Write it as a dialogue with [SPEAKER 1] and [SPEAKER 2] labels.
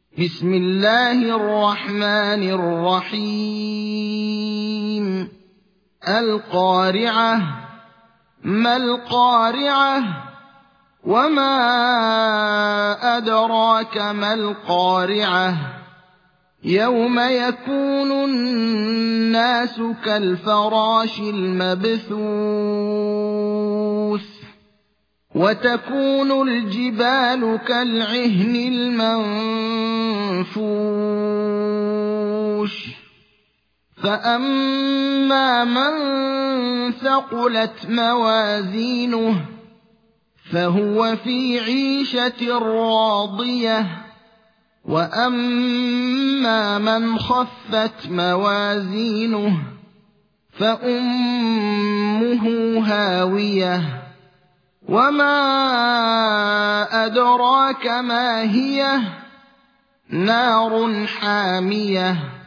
[SPEAKER 1] بسم الله الرحمن الرحيم القارعة ما القارعة وما أدراك ما القارعة يوم يكون الناس كالفراش المبثوث وتكون الجبال كالعهن المنفوش فأما من ثقلت موازينه فهو في عيشة راضية وأما من خفت موازينه فأمه هاوية وما أدراك ما هي نار حامية